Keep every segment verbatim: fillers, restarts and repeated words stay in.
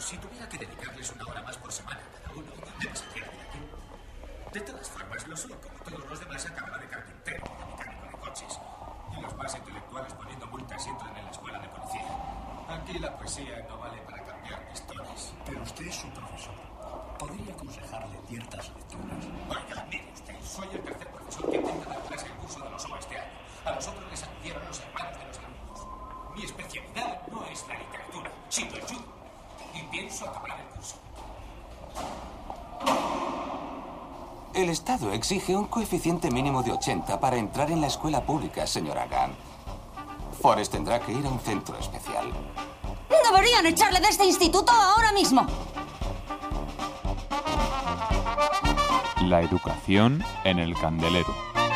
si tuviera que dedicarles una hora más por semana a cada uno, ¿de qué se de aquí? De todas formas, lo soy como todos los demás, acababa de carpintero, de mecánico de coches. Y los más intelectuales poniendo multas entran en la escuela de policía. Aquí la poesía no vale para cambiar pistones. Pero usted es su profesor. ¿Podría aconsejarle ciertas lecturas? Oiga, mire usted, soy el tercer profesor que intenta dar clase en el curso de los O A este año. A los otros les acudieron los hermanos de los alumnos. Mi especialidad no es la literatura, sino el judo. Y pienso acabar el curso. El Estado exige un coeficiente mínimo de ochenta para entrar en la escuela pública, señora Gunn. Forrest tendrá que ir a un centro especial. Deberían echarle de este instituto ahora mismo. La educación en el candelero.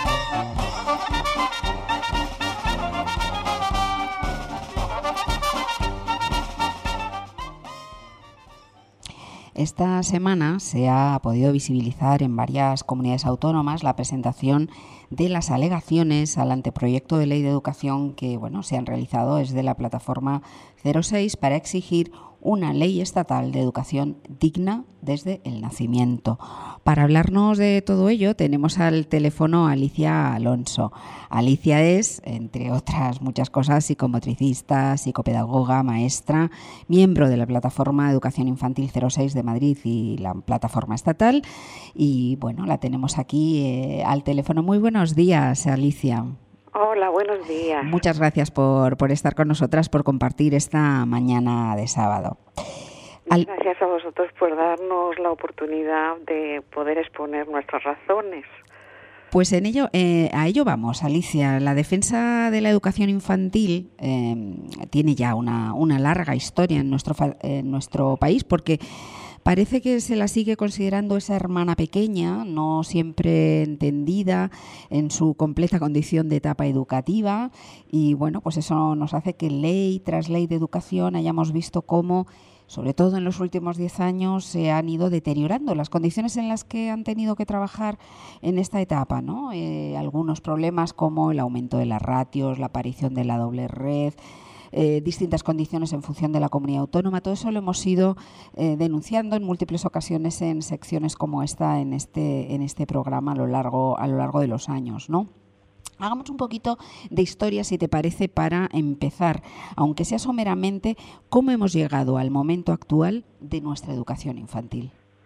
Esta semana se ha podido visibilizar en varias comunidades autónomas la presentación de las alegaciones al anteproyecto de ley de educación que, bueno, se han realizado desde la plataforma cero seis para exigir una ley estatal de educación digna desde el nacimiento. Para hablarnos de todo ello tenemos al teléfono a Alicia Alonso. Alicia es, entre otras muchas cosas, psicomotricista, psicopedagoga, maestra, miembro de la plataforma Educación Infantil cero seis de Madrid y la plataforma estatal. Y bueno, la tenemos aquí eh, al teléfono. Muy buenos días, Alicia. Hola, buenos días. Muchas gracias por, por estar con nosotras, por compartir esta mañana de sábado. Al... Gracias a vosotros por darnos la oportunidad de poder exponer nuestras razones. Pues en ello, eh, a ello vamos, Alicia. La defensa de la educación infantil eh, tiene ya una, una larga historia en nuestro, en nuestro país, porque parece que se la sigue considerando esa hermana pequeña, no siempre entendida en su completa condición de etapa educativa, y bueno, pues eso nos hace que ley tras ley de educación hayamos visto cómo, sobre todo en los últimos diez años, se han ido deteriorando las condiciones en las que han tenido que trabajar en esta etapa, ¿no? Eh, algunos problemas como el aumento de las ratios, la aparición de la doble red, Eh, distintas condiciones en función de la comunidad autónoma. Todo eso lo hemos ido eh, denunciando en múltiples ocasiones en secciones como esta, en este, en este programa a lo largo, a lo largo de los años, ¿no? Hagamos un poquito de historia, si te parece, para empezar, aunque sea someramente, cómo hemos llegado al momento actual de nuestra educación infantil.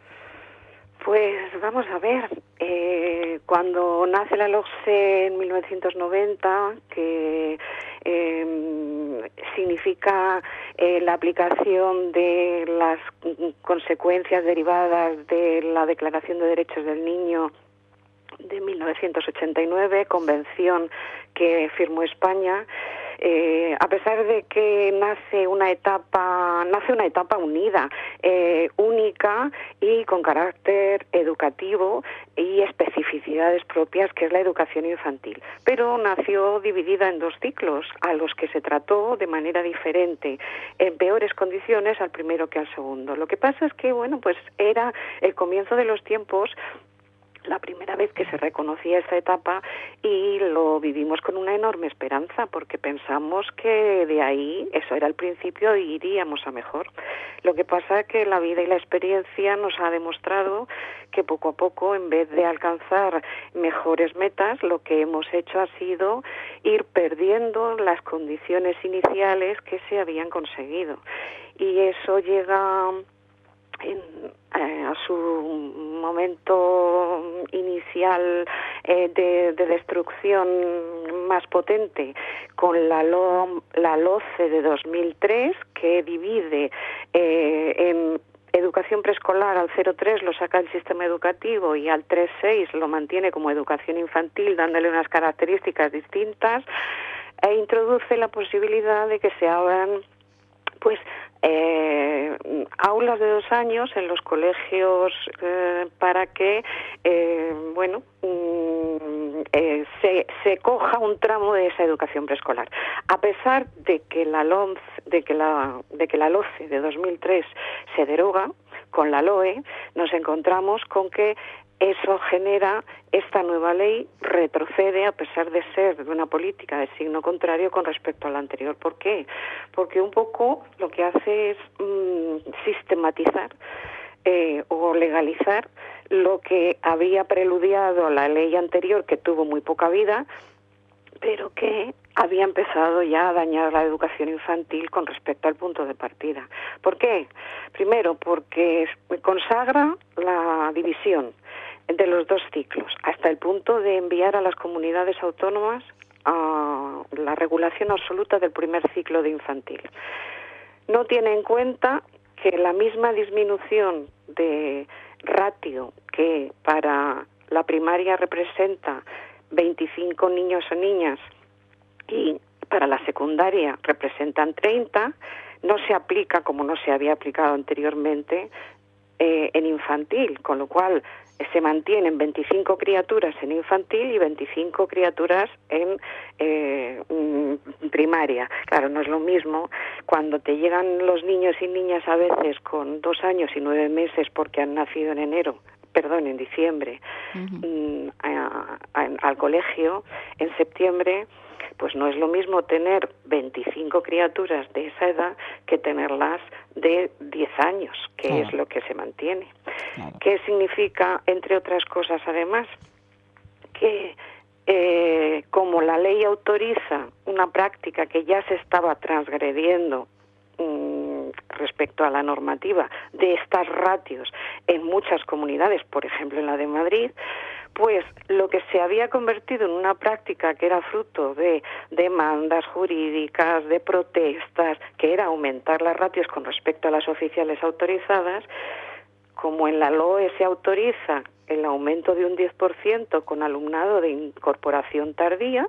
Pues vamos a ver, eh, cuando nace la LOGSE en mil novecientos noventa, que eh, significa eh, la aplicación de las consecuencias derivadas de la Declaración de Derechos del Niño de mil novecientos ochenta y nueve, convención que firmó España. Eh, a pesar de que nace una etapa, nace una etapa unida, eh, única y con carácter educativo y especificidades propias, que es la educación infantil. Pero nació dividida en dos ciclos, a los que se trató de manera diferente, en peores condiciones al primero que al segundo. Lo que pasa es que, bueno, pues era el comienzo de los tiempos, la primera vez que se reconocía esta etapa, y lo vivimos con una enorme esperanza, porque pensamos que de ahí, eso era el principio, y iríamos a mejor. Lo que pasa es que la vida y la experiencia nos ha demostrado que poco a poco, en vez de alcanzar mejores metas, lo que hemos hecho ha sido ir perdiendo las condiciones iniciales que se habían conseguido. Y eso llega En, eh, a su momento inicial eh, de, de destrucción más potente con la, LO, la LOCE de dos mil tres, que divide eh, en educación preescolar al cero tres lo saca el sistema educativo y al tres seis lo mantiene como educación infantil, dándole unas características distintas, e introduce la posibilidad de que se abran pues eh, aulas de dos años en los colegios eh, para que eh, bueno mm, eh, se, se coja un tramo de esa educación preescolar. A pesar de que la LOMC, de que la de que la LOCE de dos mil tres se deroga, con la LOE nos encontramos con que eso genera, esta nueva ley retrocede a pesar de ser de una política de signo contrario con respecto a la anterior. ¿Por qué? Porque un poco lo que hace es mmm, sistematizar eh, o legalizar lo que había preludiado la ley anterior, que tuvo muy poca vida, pero que había empezado ya a dañar la educación infantil con respecto al punto de partida. ¿Por qué? Primero, porque consagra la división de los dos ciclos, hasta el punto de enviar a las comunidades autónomas a la regulación absoluta del primer ciclo de infantil. No tiene en cuenta que la misma disminución de ratio que para la primaria representa veinticinco niños o niñas y para la secundaria representan treinta, no se aplica como no se había aplicado anteriormente eh, en infantil, con lo cual eh, se mantienen veinticinco criaturas en infantil y veinticinco criaturas en eh, primaria. Claro, no es lo mismo cuando te llegan los niños y niñas a veces con dos años y nueve meses porque han nacido en enero, perdón, en diciembre, uh-huh. a, a, al colegio, en septiembre, pues no es lo mismo tener veinticinco criaturas de esa edad que tenerlas de diez años, que claro. es lo que se mantiene. Claro. ¿Qué significa, entre otras cosas, además? Que eh, como la ley autoriza una práctica que ya se estaba transgrediendo mmm, respecto a la normativa de estas ratios en muchas comunidades, por ejemplo en la de Madrid, pues lo que se había convertido en una práctica que era fruto de demandas jurídicas, de protestas, que era aumentar las ratios con respecto a las oficiales autorizadas, como en la L O E se autoriza el aumento de un diez por ciento con alumnado de incorporación tardía,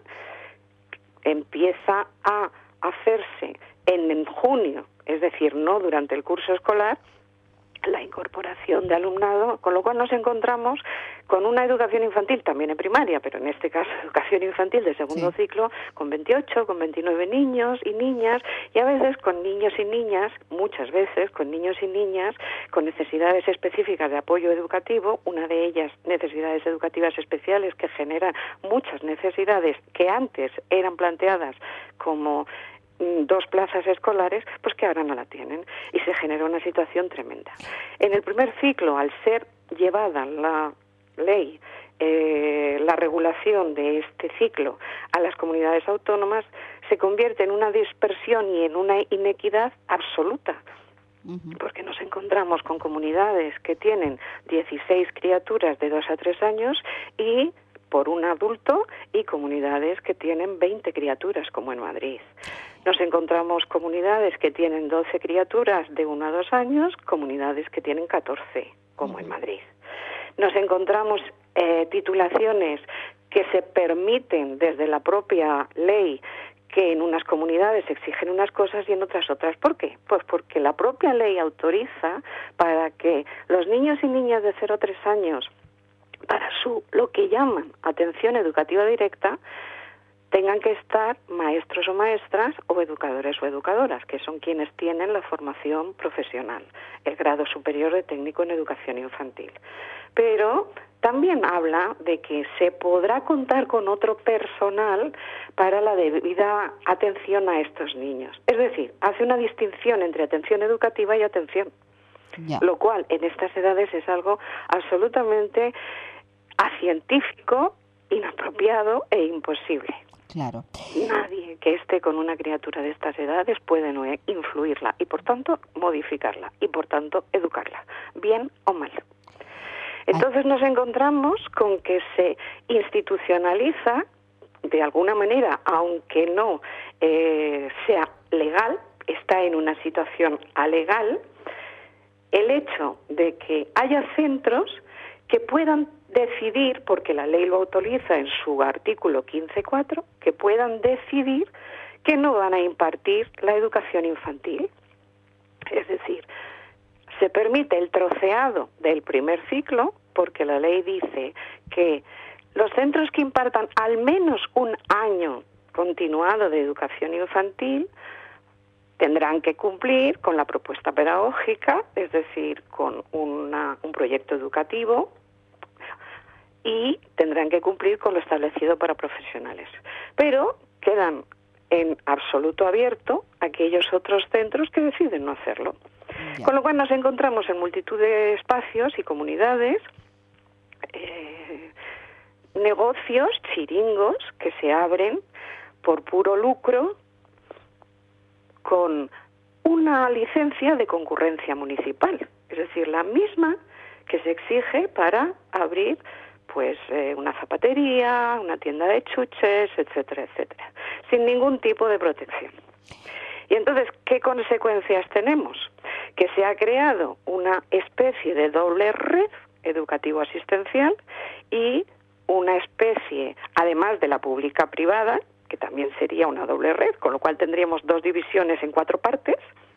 empieza a hacerse en, en junio, es decir, no durante el curso escolar, la incorporación de alumnado, con lo cual nos encontramos con una educación infantil, también en primaria, pero en este caso educación infantil de segundo sí. ciclo, con veintiocho, con veintinueve niños y niñas, y a veces con niños y niñas, muchas veces con niños y niñas con necesidades específicas de apoyo educativo, una de ellas necesidades educativas especiales que generan muchas necesidades que antes eran planteadas como dos plazas escolares, pues que ahora no la tienen, y se genera una situación tremenda. En el primer ciclo, al ser llevada la ley, eh, la regulación de este ciclo a las comunidades autónomas, se convierte en una dispersión y en una inequidad absoluta, uh-huh. porque nos encontramos con comunidades que tienen dieciséis criaturas de dos a tres años y por un adulto, y comunidades que tienen veinte criaturas, como en Madrid. Nos encontramos comunidades que tienen doce criaturas de uno a dos años, comunidades que tienen catorce, como uh-huh. en Madrid. Nos encontramos eh, titulaciones que se permiten desde la propia ley, que en unas comunidades exigen unas cosas y en otras otras. ¿Por qué? Pues porque la propia ley autoriza para que los niños y niñas de cero a tres años, para su lo que llaman atención educativa directa, tengan que estar maestros o maestras o educadores o educadoras, que son quienes tienen la formación profesional, el grado superior de técnico en educación infantil. Pero también habla de que se podrá contar con otro personal para la debida atención a estos niños. Es decir, hace una distinción entre atención educativa y atención. Yeah. Lo cual en estas edades es algo absolutamente acientífico, inapropiado e imposible. Claro. Nadie que esté con una criatura de estas edades puede no influirla y por tanto modificarla y por tanto educarla, bien o mal. Entonces nos encontramos con que se institucionaliza de alguna manera, aunque no eh, sea legal, está en una situación alegal, el hecho de que haya centros que puedan decidir, porque la ley lo autoriza en su artículo quince punto cuatro, que puedan decidir que no van a impartir la educación infantil. Es decir, se permite el troceado del primer ciclo, porque la ley dice que los centros que impartan al menos un año continuado de educación infantil tendrán que cumplir con la propuesta pedagógica, es decir, con una, un proyecto educativo, y tendrán que cumplir con lo establecido para profesionales. Pero quedan en absoluto abierto aquellos otros centros que deciden no hacerlo. Ya. Con lo cual nos encontramos en multitud de espacios y comunidades, eh, negocios, chiringos, que se abren por puro lucro con una licencia de concurrencia municipal, es decir, la misma que se exige para abrir pues eh, una zapatería, una tienda de chuches, etcétera, etcétera, sin ningún tipo de protección. Y entonces, ¿qué consecuencias tenemos? Que se ha creado una especie de doble red educativo-asistencial y una especie, además de la pública-privada, que también sería una doble red, con lo cual tendríamos dos divisiones en cuatro partes,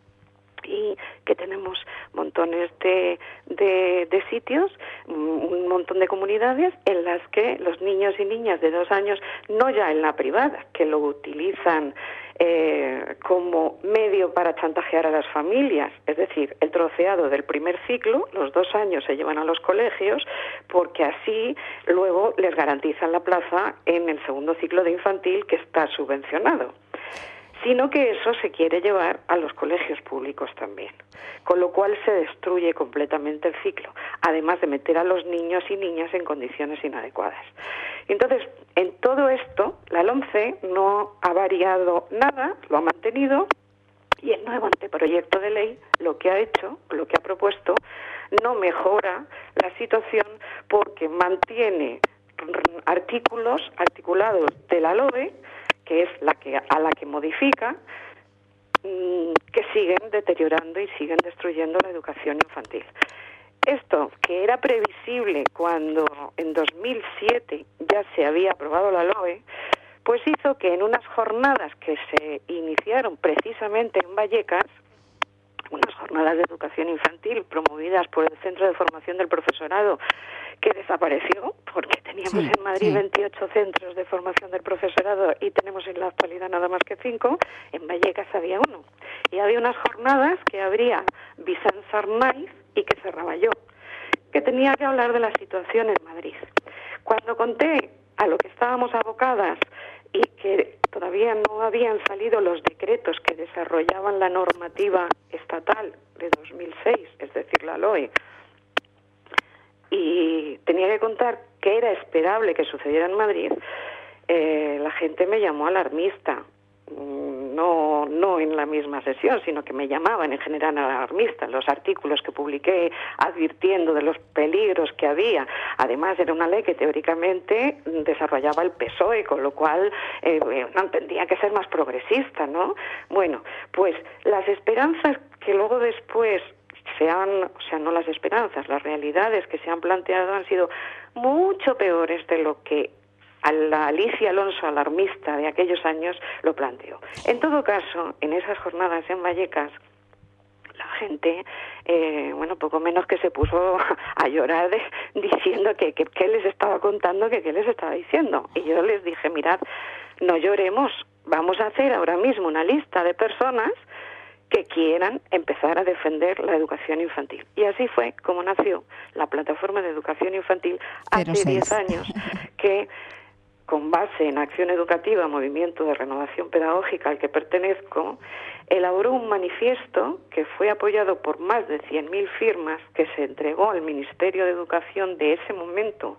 y que tenemos montones de, de, de sitios, un montón de comunidades en las que los niños y niñas de dos años, no ya en la privada, que lo utilizan eh, como medio para chantajear a las familias, es decir, el troceado del primer ciclo, los dos años se llevan a los colegios, porque así luego les garantizan la plaza en el segundo ciclo de infantil, que está subvencionado, sino que eso se quiere llevar a los colegios públicos también, con lo cual se destruye completamente el ciclo, además de meter a los niños y niñas en condiciones inadecuadas. Entonces, en todo esto, la LOMCE no ha variado nada, lo ha mantenido, y el nuevo anteproyecto de ley lo que ha hecho, lo que ha propuesto, no mejora la situación porque mantiene artículos articulados de la LOE, que es la que a la que modifica, que siguen deteriorando y siguen destruyendo la educación infantil. Esto, que era previsible cuando en dos mil siete ya se había aprobado la LOE, pues hizo que en unas jornadas que se iniciaron precisamente en Vallecas, unas jornadas de educación infantil promovidas por el Centro de Formación del Profesorado, que desapareció, porque teníamos sí, en Madrid sí. veintiocho centros de formación del profesorado y tenemos en la actualidad nada más que cinco, en Vallecas había uno. Y había unas jornadas que abría Vicent Sarnaiz y que cerraba yo, que tenía que hablar de la situación en Madrid. Cuando conté a lo que estábamos abocadas y que todavía no habían salido los decretos que desarrollaban la normativa estatal de dos mil seis, es decir, la LOE, y tenía que contar qué era esperable que sucediera en Madrid, eh, la gente me llamó alarmista. No, no en la misma sesión, sino que me llamaban en general alarmista. Los artículos que publiqué advirtiendo de los peligros que había. Además, era una ley que teóricamente desarrollaba el P S O E, con lo cual eh, no tendría que ser más progresista, ¿no? Bueno, pues las esperanzas que luego después se han, o sea, no las esperanzas, las realidades que se han planteado han sido mucho peores de lo que a la Alicia Alonso alarmista de aquellos años lo planteó. En todo caso, en esas jornadas en Vallecas, la gente, eh, bueno, poco menos que se puso a llorar de, diciendo que, que, que les estaba contando, que qué les estaba diciendo. Y yo les dije, mirad, no lloremos, vamos a hacer ahora mismo una lista de personas que quieran empezar a defender la educación infantil. Y así fue como nació la Plataforma de Educación Infantil hace diez años, que con base en Acción Educativa, Movimiento de Renovación Pedagógica al que pertenezco, elaboró un manifiesto que fue apoyado por más de cien mil firmas, que se entregó al Ministerio de Educación de ese momento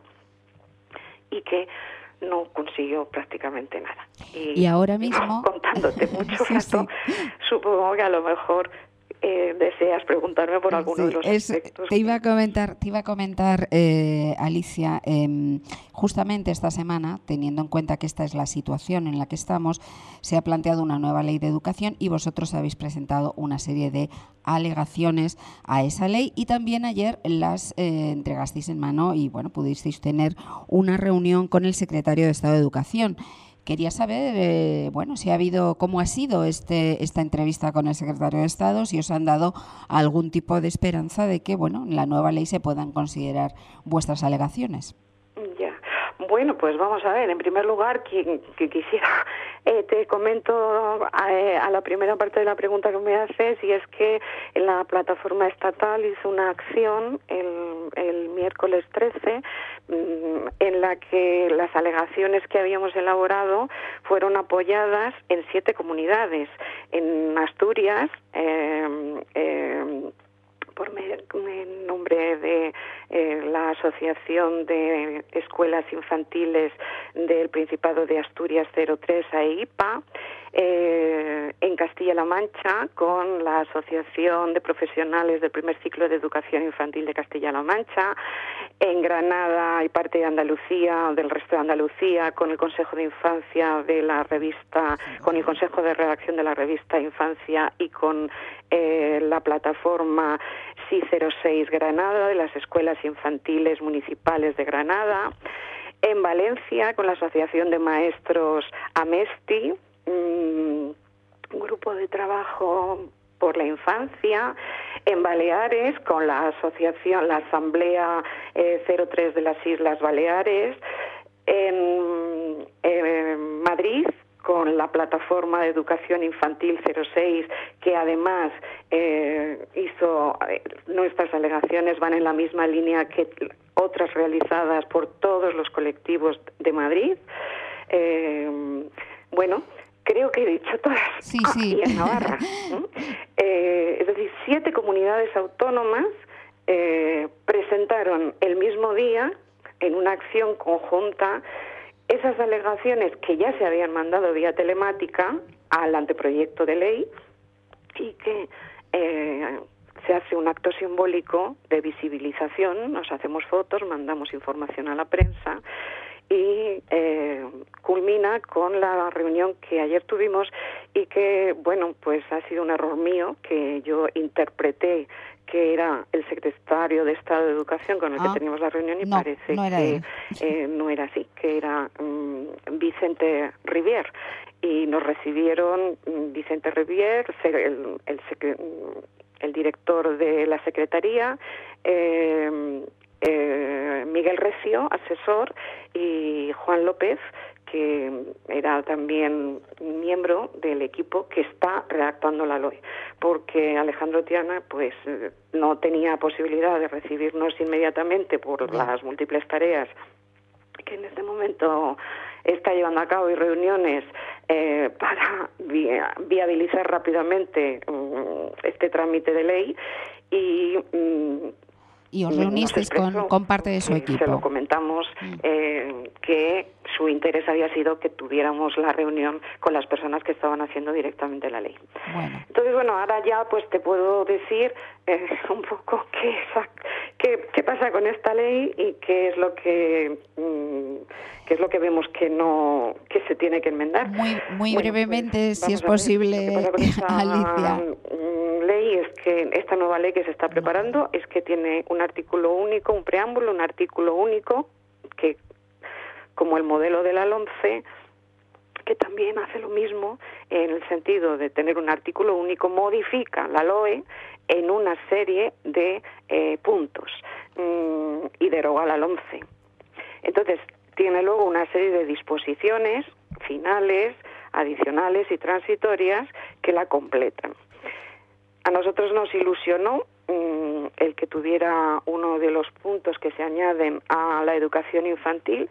y que no consiguió prácticamente nada. Y, y ahora mismo, contándote mucho sí, rato, sí. supongo que a lo mejor Eh, deseas preguntarme por alguno sí, de los es, aspectos. Te iba a comentar, te iba a comentar eh, Alicia, eh, justamente esta semana, teniendo en cuenta que esta es la situación en la que estamos, se ha planteado una nueva ley de educación y vosotros habéis presentado una serie de alegaciones a esa ley y también ayer las eh, entregasteis en mano y bueno, pudisteis tener una reunión con el secretario de Estado de Educación. Quería saber, eh, bueno, si ha habido, cómo ha sido este esta entrevista con el secretario de Estado, si os han dado algún tipo de esperanza de que, bueno, en la nueva ley se puedan considerar vuestras alegaciones. Ya, Bueno, pues vamos a ver. En primer lugar, quien, que quisiera, eh, te comento a, a la primera parte de la pregunta que me haces, y es que la plataforma estatal hizo una acción el, el miércoles trece mmm, en la que las alegaciones que habíamos elaborado fueron apoyadas en siete comunidades. En Asturias, eh, eh, por en nombre de eh, la Asociación de Escuelas Infantiles del Principado de Asturias cero tres A I P A, eh, en Castilla-La Mancha con la Asociación de Profesionales del Primer Ciclo de Educación Infantil de Castilla-La Mancha, en Granada y parte de Andalucía, del resto de Andalucía, con el Consejo de Infancia de la revista, con el Consejo de Redacción de la revista Infancia y con eh, la plataforma S I cero seis Granada, de las Escuelas Infantiles Municipales de Granada, en Valencia con la Asociación de Maestros AMESTI, un grupo de trabajo por la infancia, en Baleares con la asociación, la Asamblea eh, cero tres de las Islas Baleares, en, en Madrid con la Plataforma de Educación Infantil cero seis, que además eh, hizo, eh, nuestras alegaciones van en la misma línea que otras realizadas por todos los colectivos de Madrid. Eh, bueno, creo que he dicho todas. Sí, ah, sí. Y en Navarra. eh, es decir, siete comunidades autónomas eh, presentaron el mismo día, en una acción conjunta, esas alegaciones que ya se habían mandado vía telemática al anteproyecto de ley, y que eh, se hace un acto simbólico de visibilización, nos hacemos fotos, mandamos información a la prensa, y eh, culmina con la reunión que ayer tuvimos y que, bueno, pues ha sido un error mío, que yo interpreté que era el secretario de Estado de Educación con el ah, que teníamos la reunión, y no, parece no era que eh, no era así, que era um, Vicente Rivier. Y nos recibieron um, Vicente Rivier, el, el, el director de la Secretaría, eh, eh, Miguel Recio, asesor, y Juan López, que era también miembro del equipo que está redactando la L O E, porque Alejandro Tiana pues no tenía posibilidad de recibirnos inmediatamente por las múltiples tareas que en este momento está llevando a cabo y reuniones eh, para vi viabilizar rápidamente um, este trámite de ley, y um, y os reunisteis con, con parte de su equipo. Se lo comentamos, eh, que su interés había sido que tuviéramos la reunión con las personas que estaban haciendo directamente la ley. Bueno. Entonces, bueno, ahora ya pues te puedo decir eh, un poco qué, qué, qué pasa con esta ley y qué es lo que mmm, qué es lo que vemos que no que se tiene que enmendar. Muy muy bueno, brevemente, pues, si es posible, esta, Alicia. Ley es que esta nueva ley que se está preparando es que tiene un artículo único, un preámbulo, un artículo único, que como el modelo de la LOMCE, que también hace lo mismo en el sentido de tener un artículo único, modifica la L O E en una serie de eh, puntos mmm, y deroga la LOMCE. Entonces, tiene luego una serie de disposiciones finales, adicionales y transitorias que la completan. A nosotros nos ilusionó mmm, el que tuviera uno de los puntos que se añaden a la educación infantil,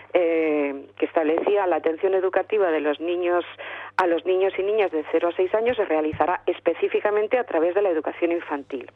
eh, que establecía la atención educativa de los niños a los niños y niñas de cero a seis años se realizará específicamente a través de la educación infantil.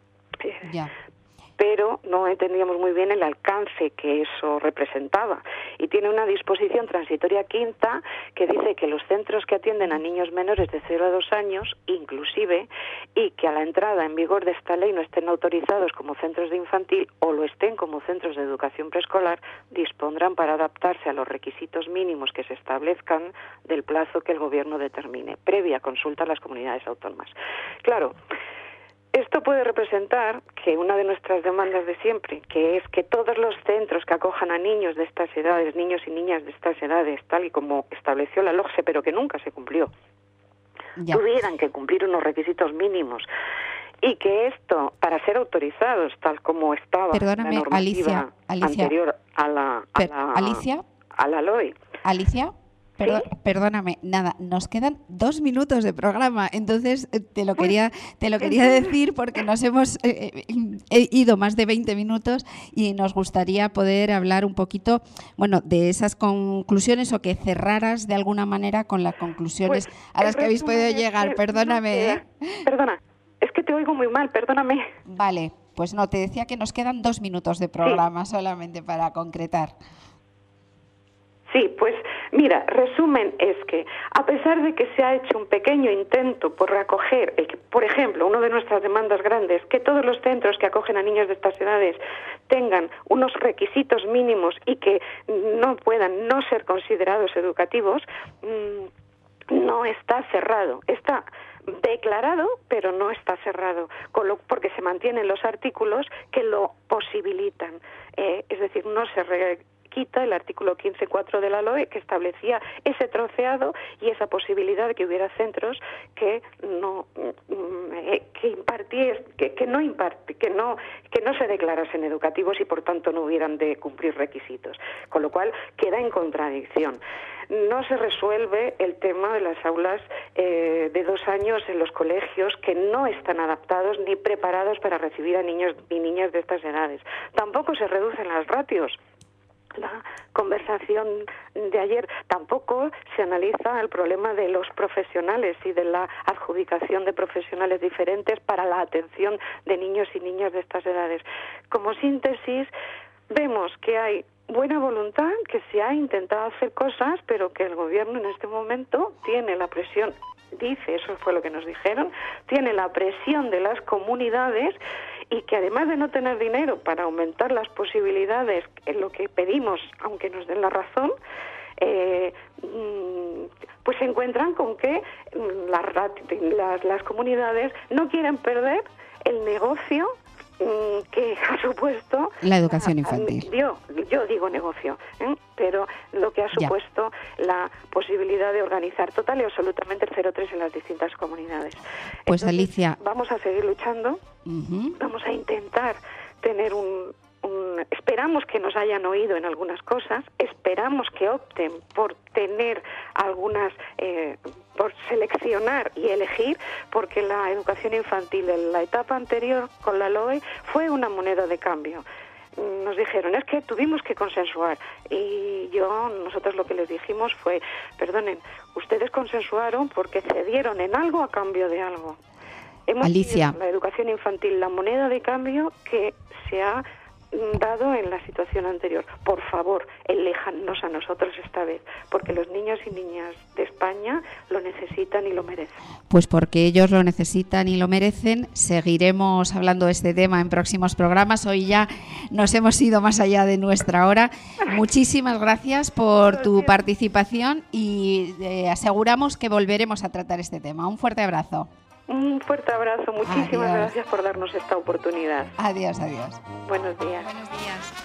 Ya. Pero no entendíamos muy bien el alcance que eso representaba. Y tiene una disposición transitoria quinta que dice que los centros que atienden a niños menores de cero a dos años, inclusive, y que a la entrada en vigor de esta ley no estén autorizados como centros de infantil o lo estén como centros de educación preescolar, dispondrán para adaptarse a los requisitos mínimos que se establezcan del plazo que el Gobierno determine, previa consulta a las comunidades autónomas. Claro, esto puede representar que una de nuestras demandas de siempre, que es que todos los centros que acojan a niños de estas edades, niños y niñas de estas edades, tal y como estableció la LOGSE, pero que nunca se cumplió, ya. tuvieran que cumplir unos requisitos mínimos y que esto, para ser autorizados, tal como estaba Perdóname, la normativa Alicia, Alicia, anterior a la, a per, la, Alicia, a la L O E. Alicia, perdo, ¿Sí? perdóname, nada, nos quedan dos minutos de programa, entonces eh, te lo quería, te lo quería decir porque nos hemos eh, eh, ido más de veinte minutos y nos gustaría poder hablar un poquito, bueno, de esas conclusiones o que cerraras de alguna manera con las conclusiones Pues, a las el que habéis podido resumen es llegar. que Perdóname, no queda- ¿eh? Perdona, es que te oigo muy mal, perdóname. Vale, pues no, te decía que nos quedan dos minutos de programa solamente para concretar. Sí, pues mira, resumen es que a pesar de que se ha hecho un pequeño intento por recoger, el que, por ejemplo, una de nuestras demandas grandes, que todos los centros que acogen a niños de estas edades tengan unos requisitos mínimos y que no puedan no ser considerados educativos, mmm, no está cerrado. Está declarado, pero no está cerrado, con lo, porque se mantienen los artículos que lo posibilitan. Eh, es decir, no se re, quita el artículo quince punto cuatro de la L O E que establecía ese troceado y esa posibilidad de que hubiera centros que no que imparties, que, que no imparte, que no que no se declarasen educativos y por tanto no hubieran de cumplir requisitos, con lo cual queda en contradicción. No se resuelve el tema de las aulas eh, de dos años en los colegios que no están adaptados ni preparados para recibir a niños y niñas de estas edades. Tampoco se reducen las ratios. La conversación de ayer tampoco se analiza el problema de los profesionales y de la adjudicación de profesionales diferentes para la atención de niños y niñas de estas edades. Como síntesis, vemos que hay buena voluntad, que se ha intentado hacer cosas, pero que el gobierno en este momento tiene la presión, dice, eso fue lo que nos dijeron, tiene la presión de las comunidades y que además de no tener dinero para aumentar las posibilidades en lo que pedimos, aunque nos den la razón, eh, pues se encuentran con que las, las, las comunidades no quieren perder el negocio que ha supuesto la educación infantil. Yo, yo digo negocio, ¿eh? pero lo que ha supuesto ya. la posibilidad de organizar total y absolutamente el cero tres en las distintas comunidades. Pues Entonces, Alicia, vamos a seguir luchando, uh-huh. vamos a intentar tener un, un... Esperamos que nos hayan oído en algunas cosas, esperamos que opten por tener algunas... Eh, por seleccionar y elegir, porque la educación infantil en la etapa anterior con la L O E fue una moneda de cambio. Nos dijeron, es que tuvimos que consensuar, y yo, nosotros lo que les dijimos fue, perdonen, ustedes consensuaron porque cedieron en algo a cambio de algo. Hemos Alicia, tenido la educación infantil, la moneda de cambio que se ha dado en la situación anterior. Por favor, eléjannos a nosotros esta vez, porque los niños y niñas de España lo necesitan y lo merecen. Pues porque ellos lo necesitan y lo merecen, seguiremos hablando de este tema en próximos programas. Hoy ya nos hemos ido más allá de nuestra hora. Muchísimas gracias por tu participación y eh, aseguramos que volveremos a tratar este tema. Un fuerte abrazo. Un fuerte abrazo, muchísimas adiós. Gracias por darnos esta oportunidad. Adiós, adiós. Buenos días. Buenos días.